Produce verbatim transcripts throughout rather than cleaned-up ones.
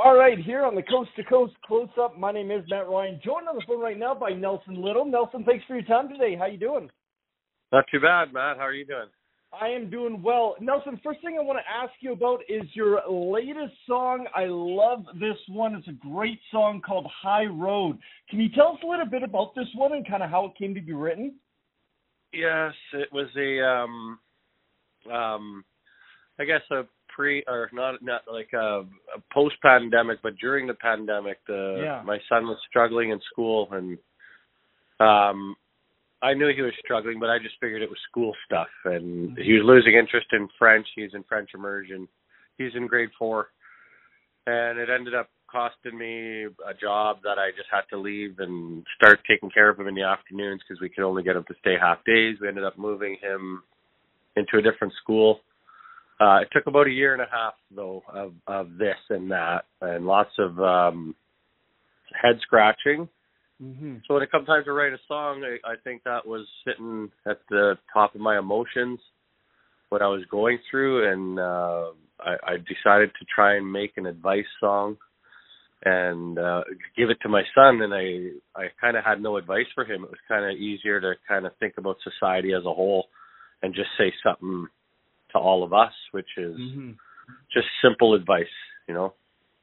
All right, here on the Coast to Coast Close Up, my name is Matt Ryan, joined on the phone right now by Nelson Little. Nelson, thanks for your time today. How you doing? Not too bad, Matt. How are you doing? I am doing well. Nelson, first thing I want to ask you about is your latest song. I love this one. It's a great song called High Road. Can you tell us a little bit about this one and kind of how it came to be written? Yes, it was a, um, um, I guess a pre or not, not like a, a post-pandemic, but during the pandemic, the Yeah. my son was struggling in school, and um, I knew he was struggling, but I just figured it was school stuff, and he was losing interest in French. He's in French immersion. He's in grade four, and it ended up costing me a job that I just had to leave and start taking care of him in the afternoons because we could only get him to stay half days. We ended up moving him into a different school. Uh, it took about a year and a half, though, of, of this and that, and lots of um, head scratching. Mm-hmm. So when it comes time to write a song, I, I think that was sitting at the top of my emotions, what I was going through, and uh, I, I decided to try and make an advice song and uh, give it to my son, and I, I kind of had no advice for him. It was kind of easier to kind of think about society as a whole and just say something to all of us, which is Mm-hmm. just simple advice, you know?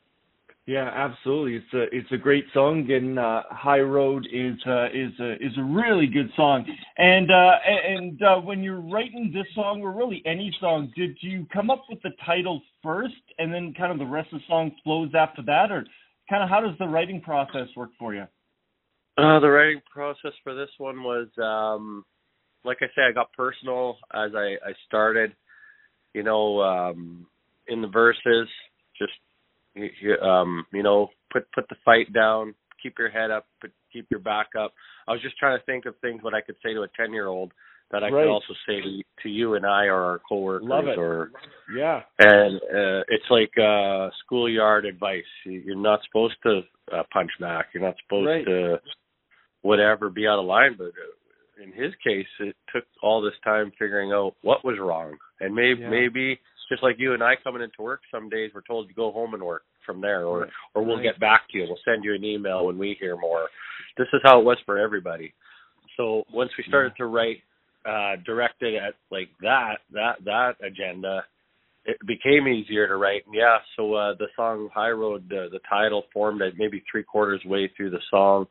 Yeah, absolutely. It's a it's a great song, and uh, High Road is uh, is a is a really good song. And uh, and uh, when you're writing this song, or really any song, did you come up with the title first, and then kind of the rest of the song flows after that, or kind of how does the writing process work for you? Uh, the writing process for this one was, um, like I say, I got personal as I, I started. You know, um, in the verses, just you, um, you know, put put the fight down, keep your head up, put, keep your back up. I was just trying to think of things what I could say to a ten-year-old that I Right. could also say to to you and I or our coworkers. Love it. Or Yeah. and uh, it's like uh, schoolyard advice. You- You're not supposed to uh, punch back. You're not supposed Right. to whatever be out of line. But uh, in his case, it took all this time figuring out what was wrong. And maybe, Yeah. maybe just like you and I coming into work, some days we're told to go home and work from there, or, Right. or we'll Right. get back to you. We'll send you an email when we hear more. This is how it was for everybody. So once we started Yeah. to write, uh, directed at like that, that, that agenda, it became easier to write. And yeah, so uh, the song High Road, uh, the title formed at maybe three quarters way through the song.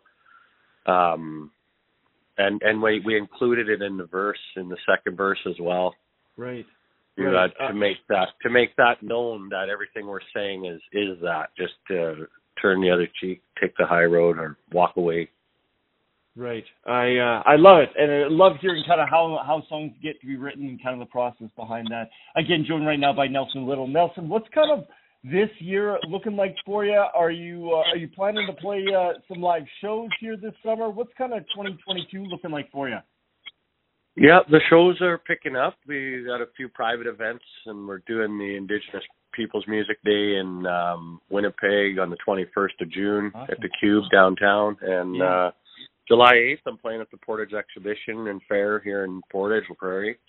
Um, and and we, we included it in the verse, in the second verse as well. Right. To, Right. uh, Uh, to make that to make that known that everything we're saying is is that, just to turn the other cheek, take the high road, or walk away. Right. I uh, I love it, and I love hearing kind of how how songs get to be written and kind of the process behind that. Again, joined right now by Nelson Little. Nelson, what's kind of this year looking like for you? Are you uh, are you planning to play uh, some live shows here this summer? What's kind of twenty twenty-two looking like for you? Yeah, the shows are picking up. We got a few private events, and we're doing the Indigenous Peoples Music Day in um, Winnipeg on the twenty-first of June Awesome. at the Cube downtown. And Yeah. uh, July eighth, I'm playing at the Portage Exhibition and Fair here in Portage, La Prairie.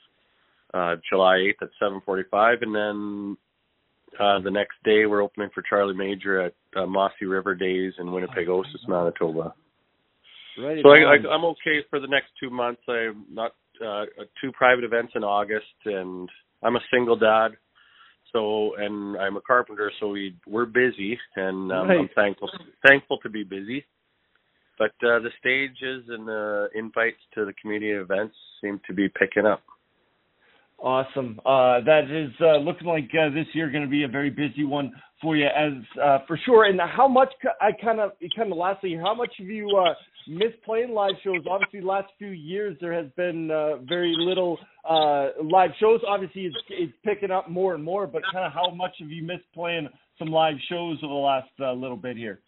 Uh, July eighth at seven forty-five. And then uh, the next day, we're opening for Charlie Major at uh, Mossy River Days in Winnipeg, Osis, Manitoba. Right. So I, I, I'm okay for the next two months. I'm not uh, two private events in August, and I'm a single dad. So, and I'm a carpenter, so we we're busy, and um, Right. I'm thankful thankful to be busy. But uh, the stages and the invites to the community events seem to be picking up. Awesome. Uh, that is uh, looking like uh, this year going to be a very busy one for you, as uh, for sure. And how much I kind of kind of lastly, how much have you uh, missed playing live shows? Obviously, the last few years there has been uh, very little uh, live shows. Obviously, it's, it's picking up more and more. But kind of how much have you missed playing some live shows over the last uh, little bit here?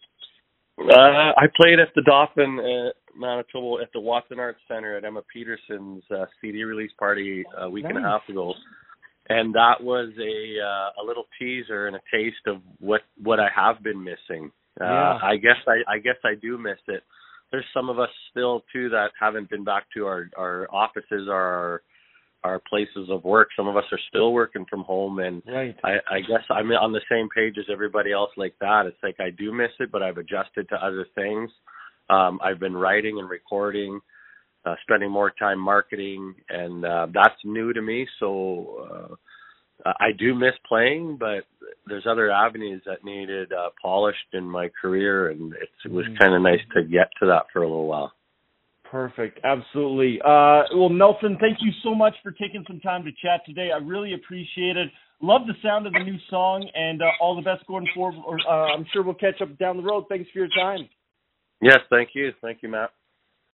Uh, I played at the Dauphin, uh, Manitoba, at the Watson Arts Center at Emma Peterson's uh, C D release party a week Nice. and a half ago, and that was a uh, a little teaser and a taste of what, what I have been missing. Uh, Yeah. I guess I, I guess I do miss it. There's some of us still too that haven't been back to our, our offices or our our places of work. Some of us are still working from home, and right. I, I guess I'm on the same page as everybody else like that. It's like I do miss it, but I've adjusted to other things. Um, I've been writing and recording, uh, spending more time marketing, and uh, that's new to me. So uh, I do miss playing, but there's other avenues that needed uh, polished in my career, and it's, it was kind of nice to get to that for a little while. Perfect. Absolutely. Uh, well, Nelson, thank you so much for taking some time to chat today. I really appreciate it. Love the sound of the new song, and uh, all the best going forward. Uh, I'm sure we'll catch up down the road. Thanks for your time. Yes, thank you. Thank you, Matt.